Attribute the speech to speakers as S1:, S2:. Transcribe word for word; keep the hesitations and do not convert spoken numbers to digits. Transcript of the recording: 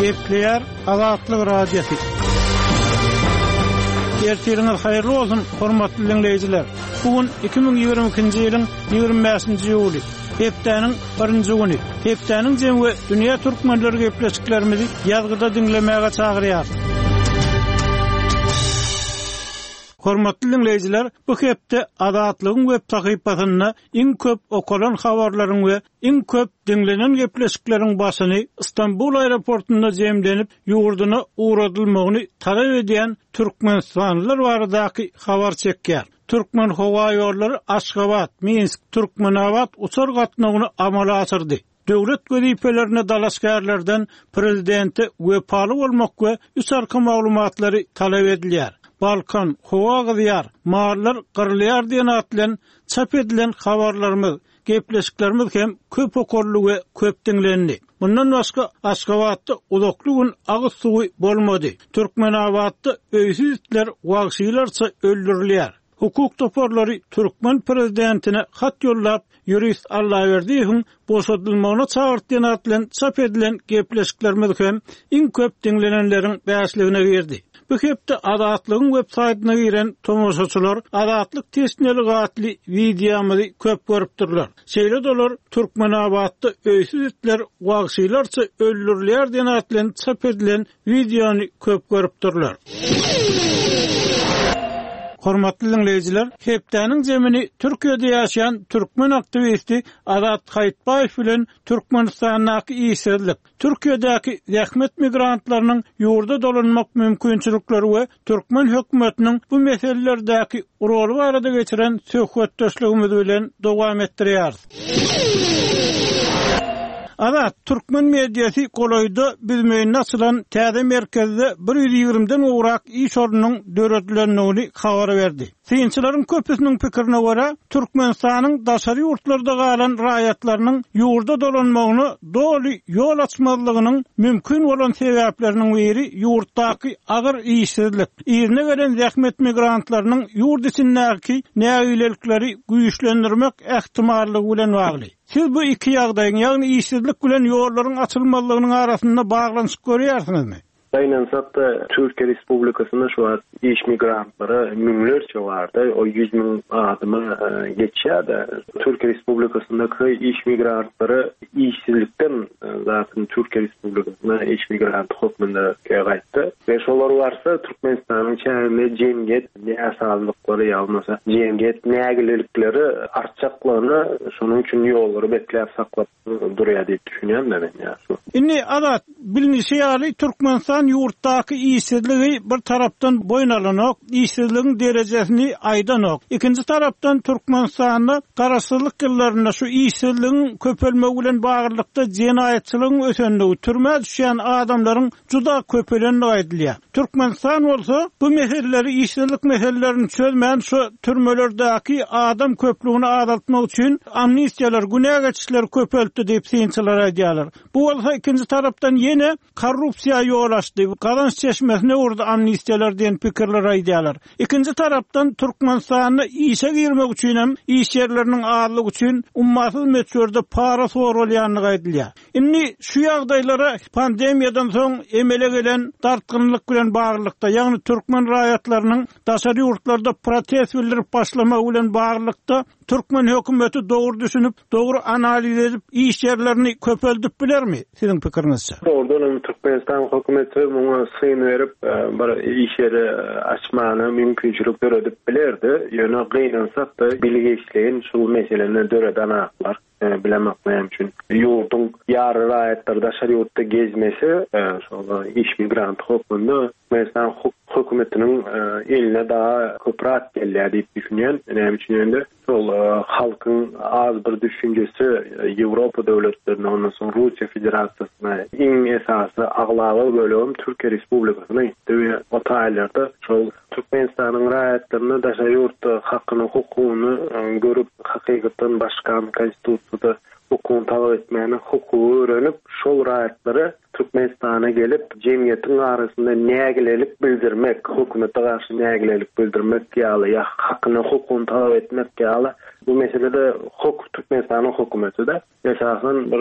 S1: Gepleyer Azatlyk radiosu. Ertiriniz hayırlı olsun, hormatly dinleyijiler. Bugün iki bin ýygrimi ikinji ýylyň ýygrimi beşinji ýuly. Hepdeniň birinji güni. Hepdeniň jemgy dünýä türkmenleri gepleşiklerimizi ýazgyda dinlemäge çagyrýar. Hormatly dinleyijiler, bu hepde Azatlygyň web sahypasyna iň köp okulan habarlaryň we iň köp dinlenen gepleşikleriň başyny Istanbul aeroportunda jemlenip ýurduny uğradylmagyny talap edýän türkmenstanlylar baradaky habar çekýär. Türkmen hawa ýollary Aşgabat, Minsk, Türkmenabad uçar gatnagyny amala açyrdy. Döwlet gözipelerine dalaşgärlerden prezidenti wepaly bolmak we üsarky maglumatlary talap edilýär. Balkan, hova gyzyar, mahallar gyrylýar diýen atlan çap edilen habarlarymyz, gepleşiklerimiz hem köp okurly we köp dinlendi. Bundan başga Aşgabatda ulukly gün agyz suwy bolmady. Türkmenabadda öýsüz itler wagşylarça öldürilýär. Hukuk toparlary Türkmen prezidentine hat ýollap, Yurist Allahyberdiýewiň boşadylmagyna çagyrtýan atlan çap edilen gepleşiklerimiz hem iň köp dinlenenleriň bäşligine berdi. Bu hepde Azatlygyň web saýtyna giren tomoşaçylar Azatlyk tesneli gatly videomuzy köp görüpdirler. Şeýle dolar Türkmenabadda öýsüz itler wagşylarça öldürilýär diýen atlan çap edilen videony köp görüpdirler. Hormatly dinleyijiler, hepdeniň jemini Türkiýede ýaşaýan türkmen aktivisti Azat Haýtbaýew bilen Türkmenistanyňky ýyşyrlyk, Türkiýedäki zähmet migrantlarynyň ýurda dolanmak mümkinçilikleri we türkmen hökümetiniň bu meselelerdäki roly barada geçiren söhbetdeşligimiz bilen dowam etdirýär. Azat Türkmen mediýasy golaýda bizmeň nasylan täze merkezde bir ýüz ýigrimden ugrak iş orunynyň döretlendigini habar berdi. Synçylaryň köpüsiniň pikirine görä, Türkmenistanyň daşary ýurtlarda galan raýatlarynyň ýurda dolanmagyny doly ýol açmazlygynyň mümkin bolan sebäpleriniň biri ýurtdaky agyr işsizlik. Ýerine gelen zähmet migrantlarynyň ýurt içindäki nägilelikleri güýçlendirmek ähtimallygy bilen bagly. Siz bu iki ýagdaýyň, ýagny işsizlik bilen ýollaryň açylmalygynyň arasynda baglanyş görýärsizmi?
S2: Aynen zaten Türkiye Respublikası'nda şu an iş migrantları mümlerce vardı. O yüz bin adımı e, geçiyor da Türkiye Respublikası'ndaki iş migrantları işsizlikten e, zaten Türkiye Respublikası'na iş migrantı hükmünde kayıttı. Ve şolar varsa Türkmenistan'ın çevrinde cemiyet ne asallıkları yalmasa cemiyet ne agililikleri artacaklarını şunun için yolları bekleyip saklap duruyor diye düşünüyorum da ben ya.
S1: Inni Azat bilinişi yali Türkmenistan ýurtdaky işsizligi bir tarapdan boýnalanok, işsizligiň derejesini aýdanok. Ikinji tarapdan Türkmenistanda garaşsyzlyk ýyllarynda şu işsizligiň köpelmegi bilen bagyrlykda jenaýetçiligiň ösendigi, türme düşýän adamlaryň juda köpelenligi aýdylýar. Türkmenistan bolsa bu meseleleri, işsizlik meselelerini çözmän şu türmelerdäki adam köpligini azaltmak üçin amnistiýalar, günä geçişler köpeltdi diýip synçylar aýdýarlar. Bu bolsa ikinji tarapdan ýene korrupsiýa ýol açdy. Kazanç çeşmesine urdu amnistiyalar diyen pikirler aýdýarlar. İkinci tarapdan Türkmenistanyny işe girmek üçin hem iş yerlerinin ağırlık üçin ummatsız meçhurde para sorulýanlygy aýdylýar. Inni şu ýagdaýlara pandemiýadan soň emele gelen dartgynlyk bilen baglykda, ýagny türkmen raýatlarynyň daşary ýurtlarda protest bildirip başlamagy bilen baglykda Türkmen hökümeti dogry düşünüp, dogry analiz edip iş yerlerini köpeldip bilermi? Sizin pikiriňizçe?
S2: Doğrudan Türkmenistan hökümeti muňa syn berip bir iş yeri açmany mümkinçilik döredip bilerdi. Ýöne gynansak da bilgiçliğin şu meselelerini döreden aklar. Bilemek mümkin. Ýurduň ýary raýatlarda daşary ýurtda gezmesi, şol iş migrant hukmunda Türkmenistan hökümetiniň eline daha köprat gelýär diýip düşünýän. Näme üçin ende şol halkyň az bir düşünjesi Ýewropa döwletlerine, ondan soň Russiýa Federasiýasyna iň esasy aglagy bölüm Türkiýe Respublikasyna ýetdi we o taýlarda şol Türkmenistanyň raýatlaryna daşary ýurtda hakyny, hukugyny görüp hakykatan başkan konstitusiýada hukuk talap etmeni hukuku öğrenip şol raýatlary Türkmenistana gelip cemiyetin arasında nägilelik bildirmek, hökümete karşı nägilelik bildirmek ýaly ya hakyny hukukun talap etmek ýaly bu meselede hukuk Türkmenistan'ın hökümeti de esasen